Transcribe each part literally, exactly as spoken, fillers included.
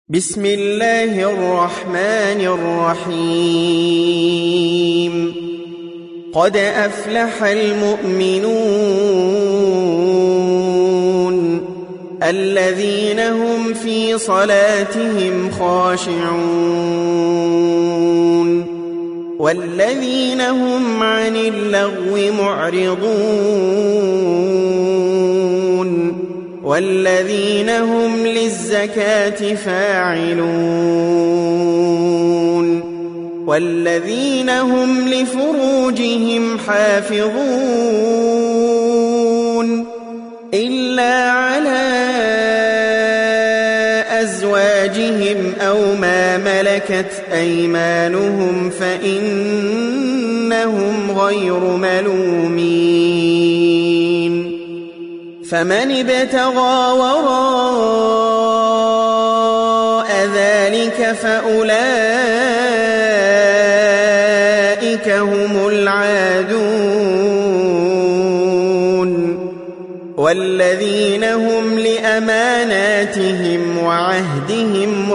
بسم الله الرحمن الرحيم قد أفلح المؤمنون الذين هم في صلاتهم خاشعون والذين هم عن اللغو معرضون والذين هم للزكاة فاعلون والذين هم لفروجهم حافظون إلا على أزواجهم أو ما ملكت أيمانهم فإنهم غير ملومين فمن ابتغى وراء ذلك فأولئك هم العادون والذين هم لأماناتهم وعهدهم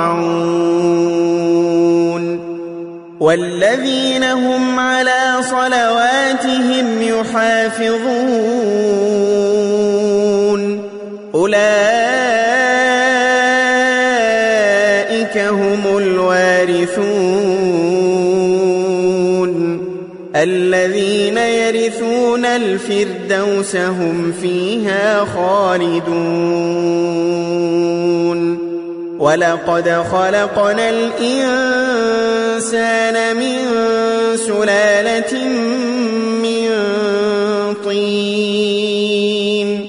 راعون والذين هم على صلواتهم يحافظون أولئك هم الوارثون الذين يرثون الفردوس هم فيها خالدون ولقد خلقنا الإنسان من سلالة من طين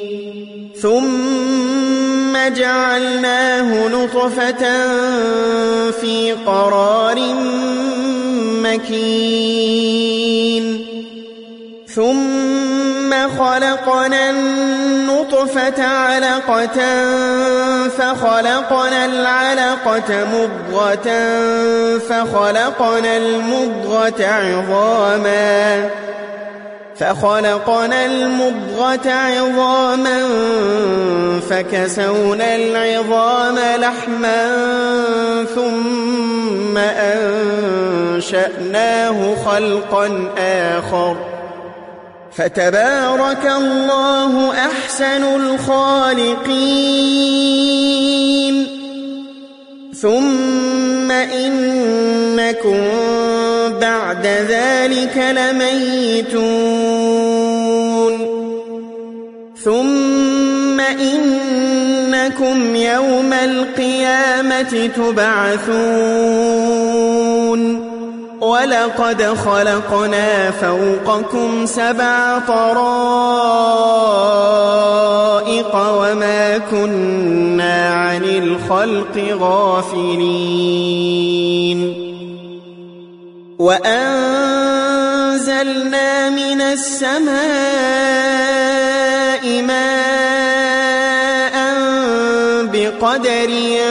ثم جعلناه نطفة في قرار مكين ثم خلقنا النطفة علقة فخلقنا العلقة مضغة فخلقنا المضغة عظاما فخلقنا المضغة عظاما فكسونا العظام لحما ثم أنشأناه خلقا آخر فتبارك الله أحسن الخالقين ثم إنكم بعد ذلك لميتون ثم إنكم يوم القيامة تبعثون ولقد خلقنا فوقكم سبع طرائق وما كنا عن الخلق غافلين وأنزلنا من السماء ماء بقدر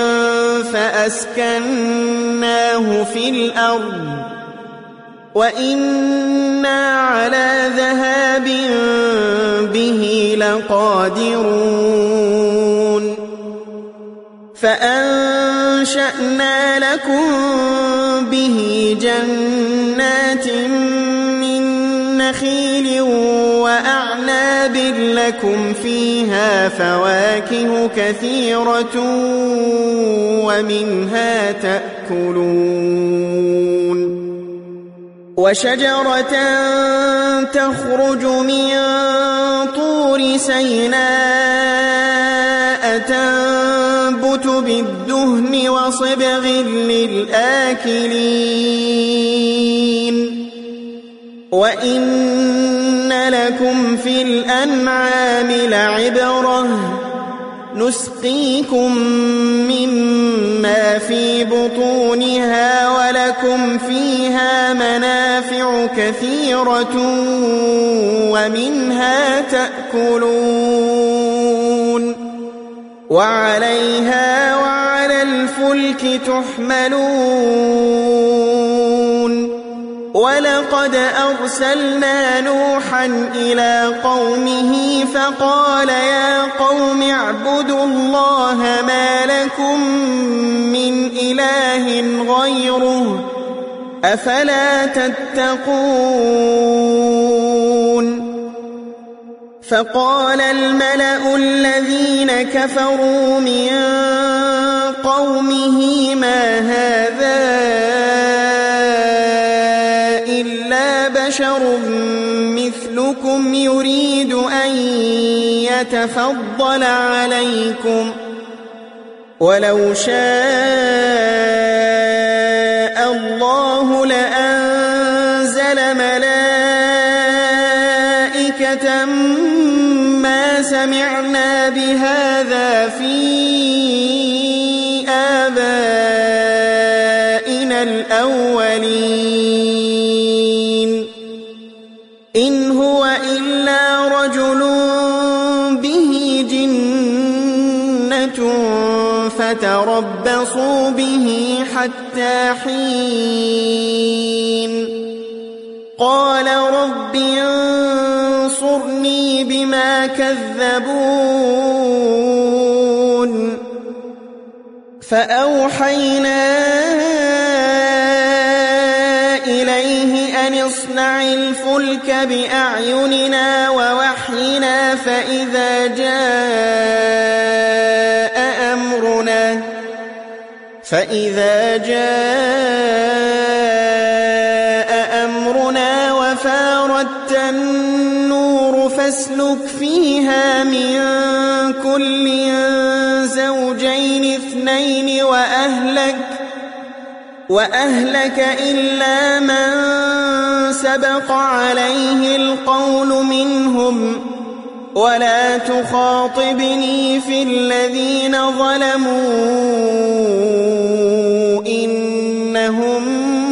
فأسكناه في الأرض وإنا على ذهاب به لقادرون فأنشأنا لكم به جنات من نخيل وأعناب لكم فيها فواكه كثيرة ومنها تأكلون وشجرة تخرج من طور سيناء تنبت بالدهن وصبغ للآكلين وإن لكم في الأنعام لعبرة نسقيكم مما في بطونها ولكم فيها منافع كثيرة ومنها تأكلون وعليها وعلى الفلك تحملون ولقد أرسلنا نوحا إلى قومه فقال يا قوم اعبدوا الله ما لكم من إله غيره أفلا تتقون فقال الملأ الذين كفروا من قومه ما هذا إلا بشر مثلكم يريد أن يتفضل عليكم ولو شاء الله لأنزل ملائكة ما سمعنا بهذا في آبائنا الأولين إن هو إلا رجل به جنة فتربصوا به حتى حين قال رب انصرني بما كذبون فأوحينا إليه أن اصنع الفلك بأعيننا ووحينا فإذا جاء أمرنا فإذا جاء أمرنا وفارت النور فاسلك فيها من كل زوجين اثنين وأهلك وأهلك إلا من سبق عليه القول منهم ولا تخاطبني في الذين ظلموا إنهم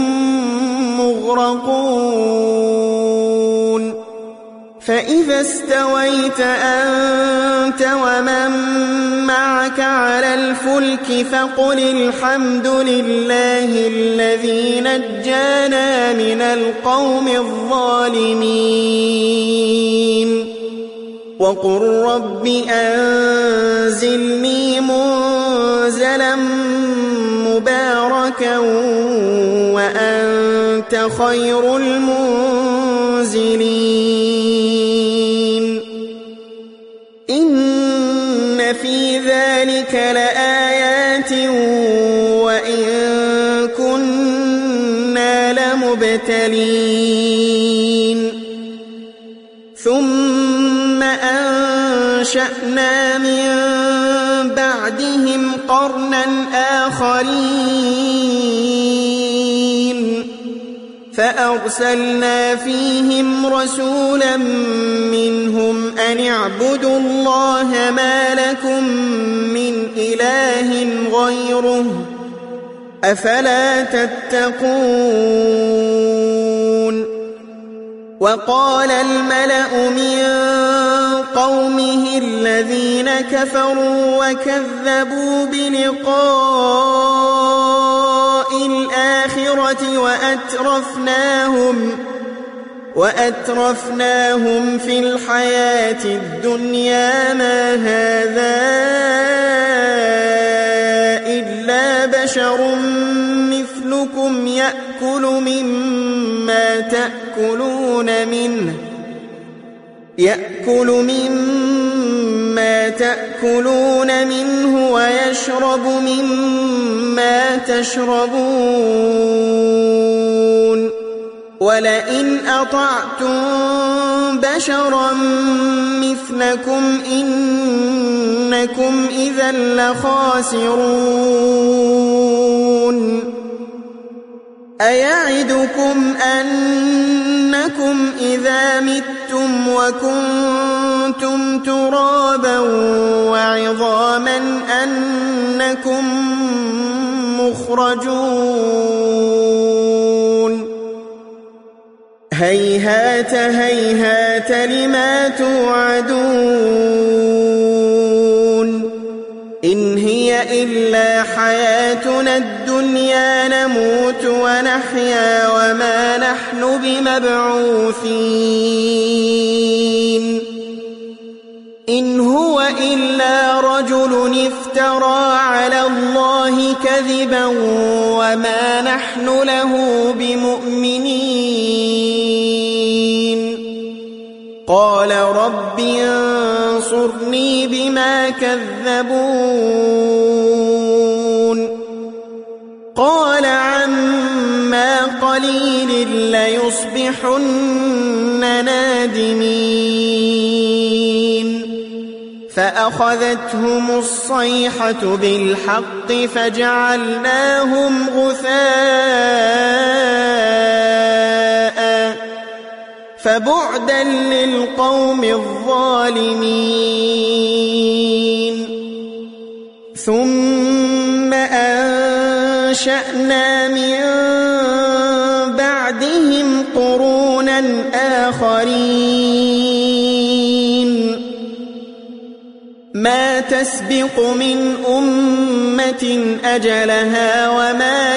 مغرقون فإذا استويت أنت ومن معك على الفلك فقل الحمد لله الذي نجانا من القوم الظالمين وقل رب أنزلني منزلا مباركا وأنت خير المنزلين إن في ذلك لآيات وإن كنا لمبتلين ثم أنشأنا من بعدهم قرنا آخرين فأرسلنا فيهم رسولا منهم أن اعبدوا الله ما لكم من إله غيره أفلا تتقون وقال الملأ من قومه الذين كفروا وكذبوا بلقاء الآخرة وأترفناهم وأترفناهم في الحياة الدنيا ما هذا إلا بشر مثلكم يأكل مما تأكلون منه يأكل مما تأكلون منه ويشرب مما تشربون ولئن أطعتم بشرا مثلكم إنكم إذا لخاسرون أيعدكم أنكم إذا متم وكنتم ترابا وعظاما أنكم مخرجون هيهات هيهات لما توعدون إن هي هي إلا حياتنا الدنيا نموت ونحيا وما نحن بمبعوثين إن هو إلا رجل افترى على الله كذبا وما نحن له بمؤمنين قال رب انصرني بما كذبون قال عما قليل ليصبحن نادمين فأخذتهم الصيحة بالحق فجعلناهم غثاء فبعدا للقوم الظالمين ثم أنشأنا من بعدهم قرونا آخرين ما تسبق من أمة أجلها وما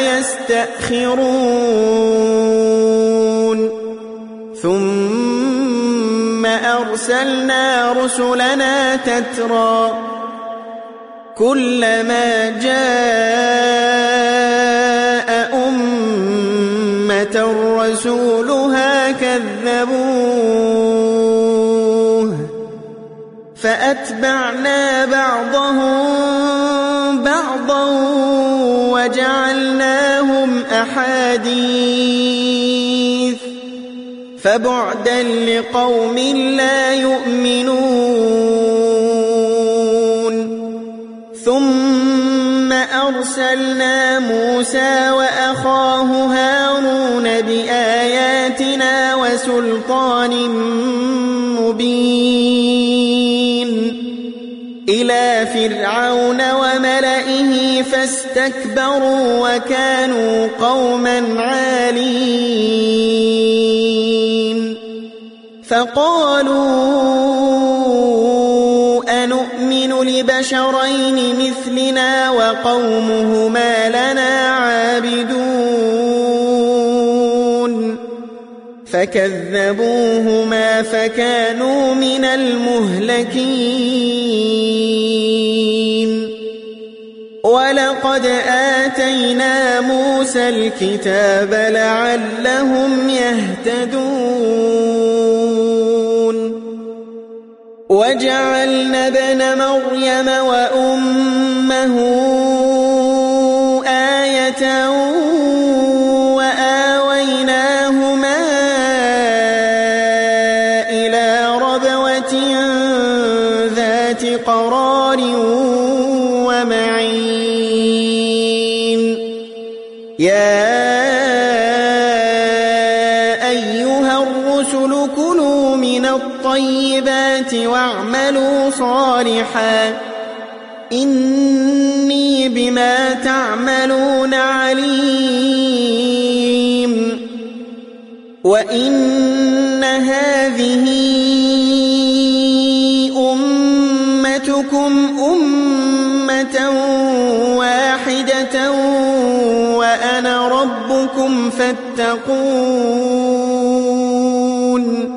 يستأخرون ثم أرسلنا رسلنا تترى كلما جاء أمة رسولها كذبوه فأتبعنا بعضهم بعضا وجعلناهم أحاديث فبعدا لقوم لا يؤمنون ثم أرسلنا موسى وأخاه هارون بآياتنا وسلطان مبين إلى فرعون وملئه فاستكبروا وكانوا قوما عالين فقالوا أنؤمن لبشرين مثلنا وقومهما لنا عابدون فكذبوهما فكانوا من المهلكين ولقد آتينا موسى الكتاب لعلهم يهتدون وجعلنا ابن مريم وأمه آية وآويناهما إلى ربوة ذات قرار ومعين يا أيها الرسل كلوا من الطيبات واعملوا صالحا إني بما تعملون عليم وإن هذه أمتكم أمة واحدة وأنا ربكم فاتقون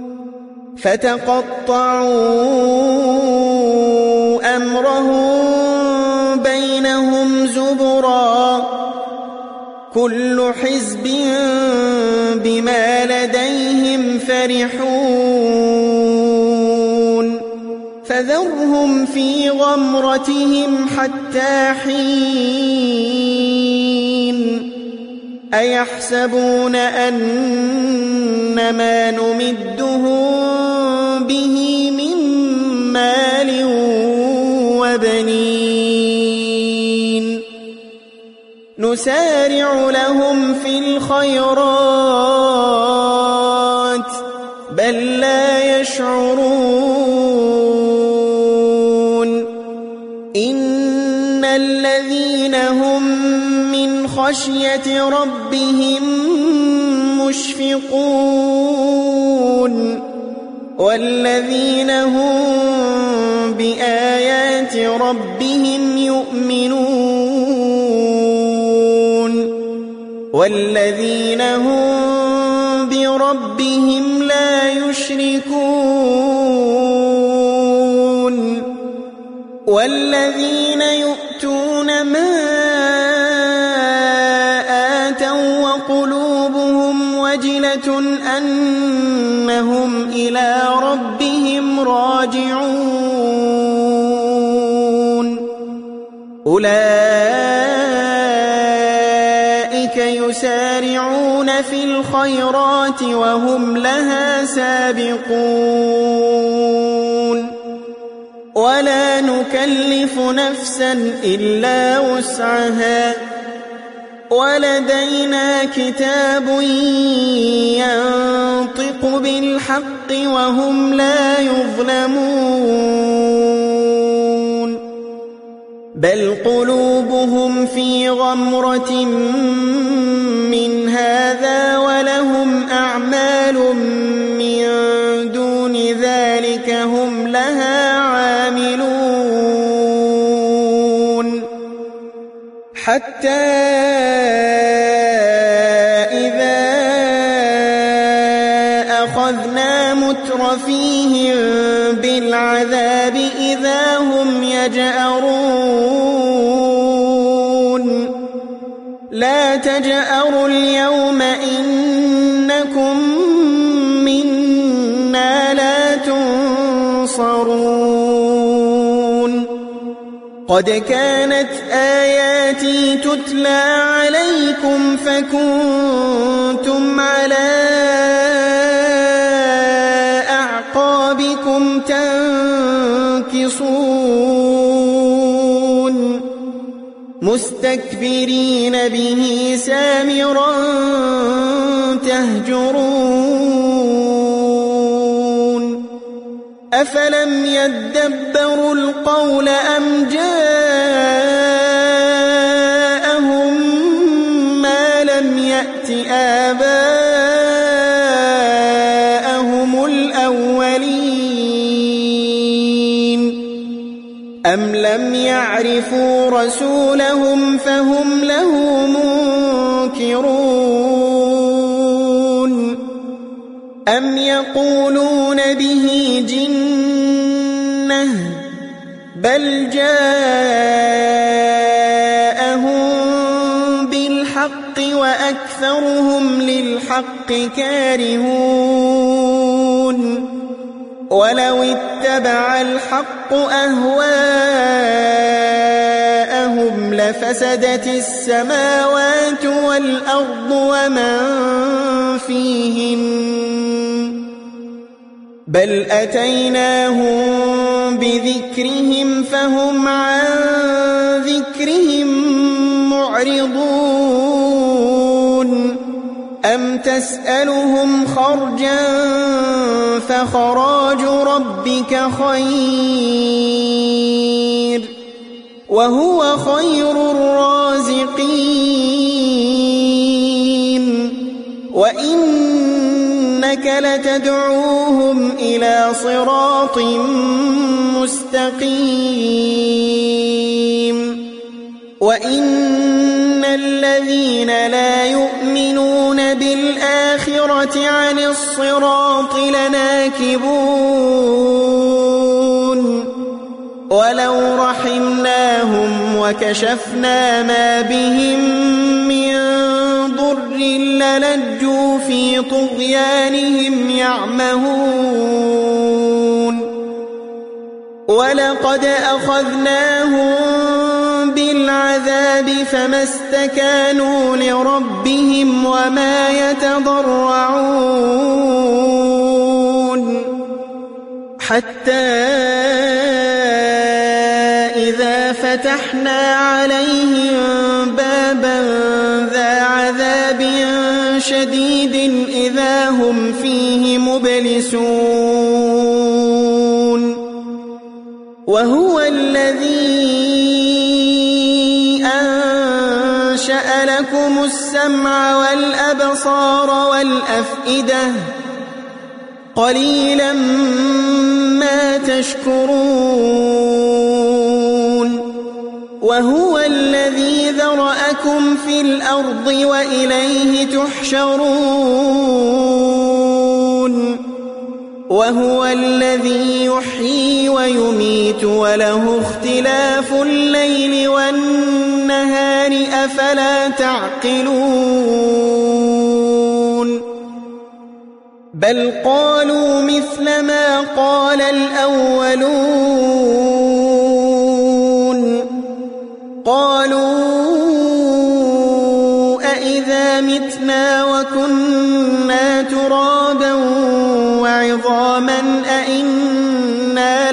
فتقطعوا أمرهم بينهم زبرا كل حزب بما لديهم فرحون فذرهم في غمرتهم حتى حين أيحسبون أن ما نمدهم به من مال وبنين نسارع لهم في الخيرات بل لا يشعرون إن الذين هم من خشية ربهم مشفقون والذين هم بآيات ربهم يؤمنون والذين هم بربهم لا يشركون والذين يؤتون ما آتوا وقلوبهم وجلة أنهم إلى ربهم راجعون أولئك يسارعون في الخيرات وهم لها سابقون ولا نكلف نفسا إلا وسعها ولدينا كتاب ينطق بالحق وهم لا يظلمون بل قلوبهم في غمرة من هذا ولهم أعمال من دون ذلك هم لها عاملون حتى إذا أخذنا مترفيهم بالعذاب إذا هم يجأرون لا تجأروا اليوم إنكم منا لا تنصرون قد كانت آياتي تتلى عليكم فكنتم على أعقابكم تنكصون مستكبرين به سامرا تهجرون أفلم يدبروا القول أم جاءهم ما لم يأت آباءهم الأولين أم لم يعرفوا رسولهم فهم له منكرون أم يقولون به جنة بل جاءهم بالحق وأكثرهم للحق كارهون ولو اتبع الحق أهواءهم لفسدت السماوات والأرض ومن فيهن بل أتيناهم بذكرهم فهم عن ذكرهم معرضون أم تسألهم خرجا فخراج ربك خير وهو خير الرازقين وإنك لتدعوهم إلى صراط مستقيم وإن الذين لا يؤمنون بالآخرة عن الصراط لناكبون ولو رحمناهم وكشفنا ما بهم من ضر للجوا في طغيانهم يعمهون ولقد أخذناهم بالعذاب فما استكانوا لربهم وما يتضرعون حتى إذا فتحنا عليهم بابا ذا عذاب شديد إذا هم فيه مبلسون وهو الذي أنشأ لكم السمع والأبصار والأفئدة قليلا ما تشكرون وهو الذي ذرأكم في الأرض وإليه تحشرون وهو الذي يحيي ويميت وله اختلاف الليل والنهار أفلا تعقلون بل قالوا مثل ما قال الأولون قالوا أإذا متنا وكنا ترابا وعظاما أإنا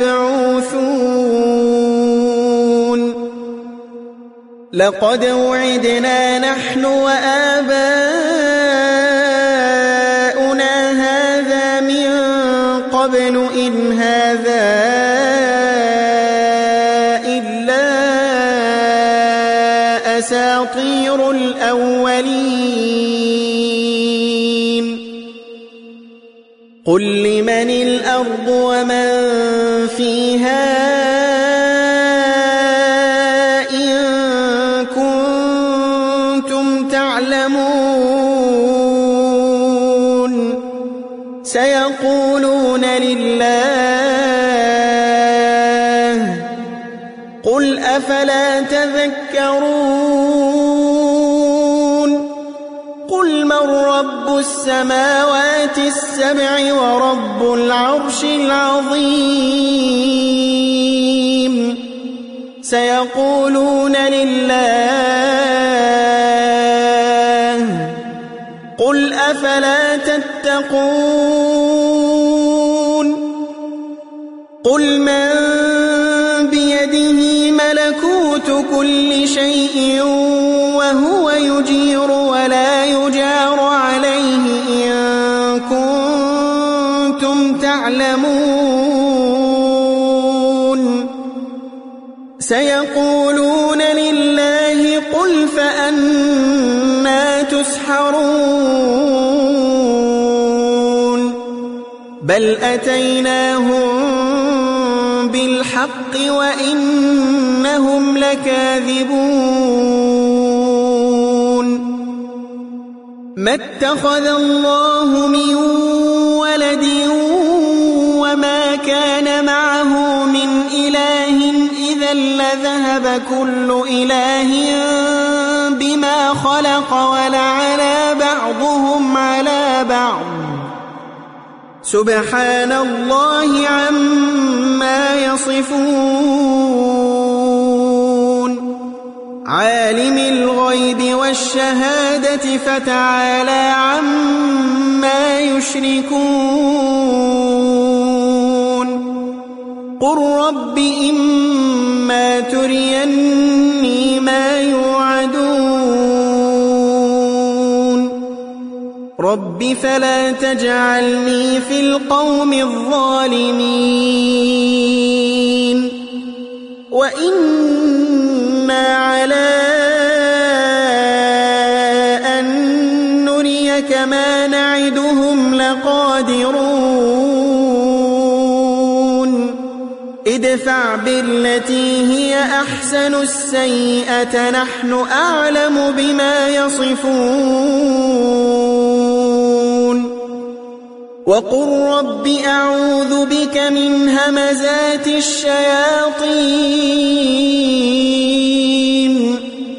لمبعوثون لقد وعدنا نحن وآباؤنا هذا من قبل إن هذا إلا أساطير الأولين قل لمن الأرض ومن فيها إن كنتم تعلمون سيقولون لله قل أفلا تذكرون قل من رب السماوات السبع ورب العرش العظيم سيقولون لله قل أفلا تتقون قل من بيده ملكوت كل شيء وهو يجير ولا يجار عليه إن كنتم تعلمون سيقولون لله قل فأنى تسحرون بل أتيناهم بالحق وإنهم لكاذبون ما اتخذ الله من ولد وما كان معه من إله إذا لذهب كل إله بما خلق ولعلى بعضهم على بعض سبحان الله عما يصفون عالم الغيب والشهادة فتعالى عما يشركون قل رب إما تريني ما يوعدون رب فلا تجعلني في القوم الظالمين وإنا على أن نريك ما نعدهم لقادرون ادفع بالتي هي أحسن السيئة نحن أعلم بما يصفون وقل رب أعوذ بك من همزات الشياطين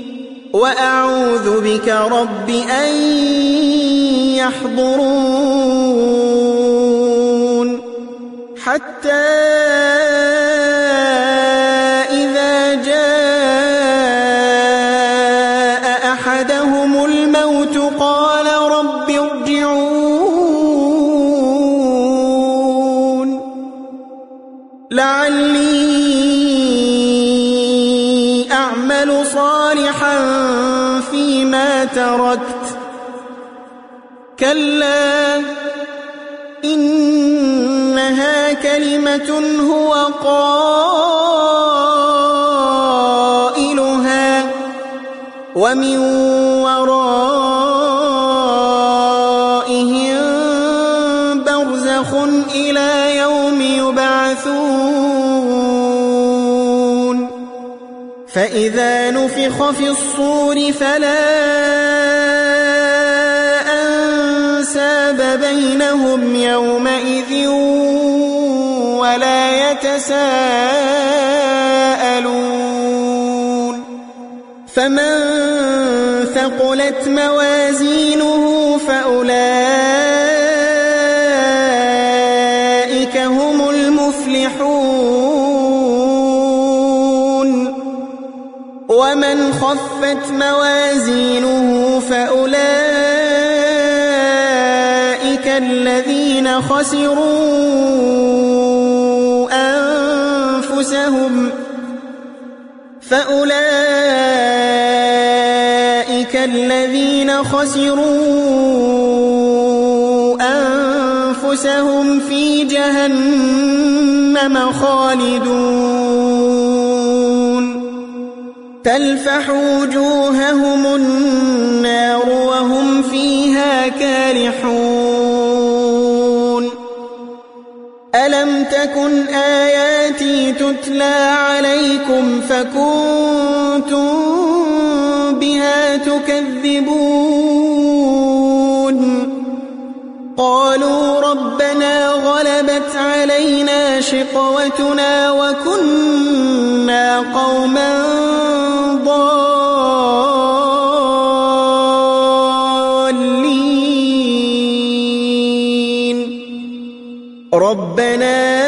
وأعوذ بك رب أن يحضرون حتى إذا جاء أحدهم الموت قال رب ارجعون لعلي أعمل صالحا فيما تركت كلا إنها كلمة هو قائلها ومن ورائهم برزخ فإذا نفخ في الصور فلا أنساب بينهم يومئذ ولا يتساءلون فمن ثقلت موازينه فأولئك هم المفلحون ومن خفت موازينه فأولئك الذين خسروا أنفسهم فأولئك الذين خسروا أنفسهم في جهنم خالدون تلفح وجوههم النار وهم فيها كالحون ألم تكن آياتي تتلى عليكم فكنتم بها تكذبون قالوا ربنا غلبت علينا شقوتنا وكنا قوما ضالين ربنا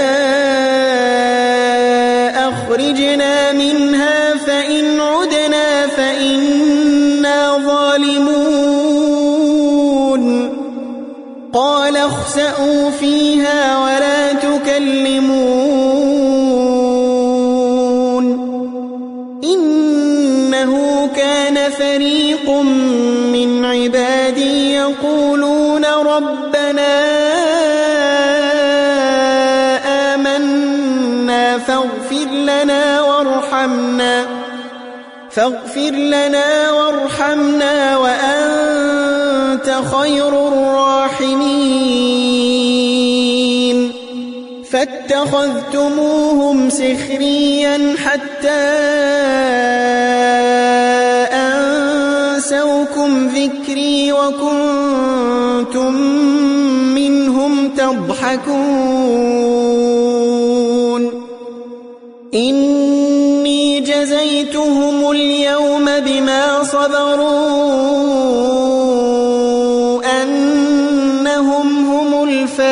أخرجنا منها فإن عدنا فإنا ظالمون قال اخسئوا فيها ولا تكلمون إنه كان فريق من عبادي يقولون ربنا آمنا فاغفر لنا وارحمنا فاغفر لنا وارحمنا وأنت خير الراحمين فاتخذتموهم سخريا حتى أنسوكم ذكري وكنتم منهم تضحكون إني جزيتهم اليوم بما صبروا أنهم هم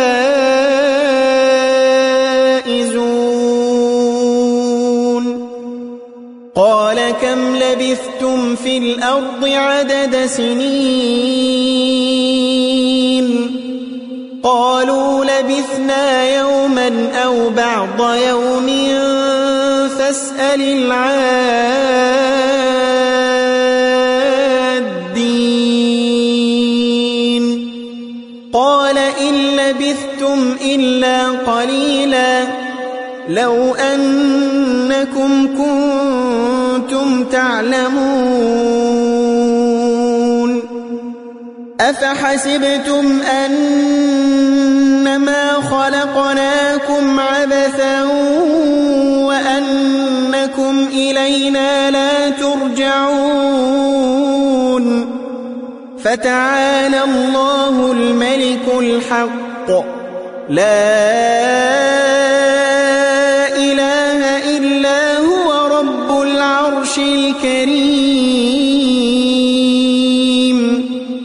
الفائزون قال كم لبثتم في الأرض عدد سنين قالوا لبثنا يوما أو بعض يوم فاسأل العادين قال إن لبثتم إلا قليلا لو أنكم كنتم تعلمون أفحسبتم أنما خلقناكم عبثا وأنكم إلينا لا ترجعون فتعالى الله الملك الحق لا إله إلا هو رب العرش الكريم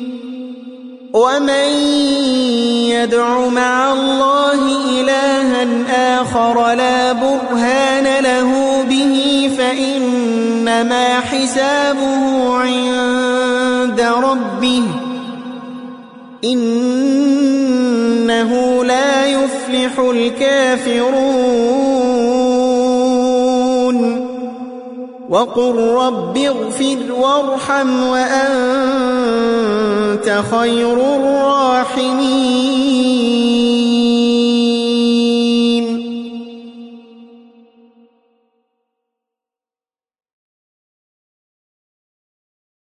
ومن يدع مع الله إلها آخر لا برهان له به فإنما حسابه عند ربه إنه لا يفلح الكافرون وقل رب اغفر وارحم وأنت خير الراحمين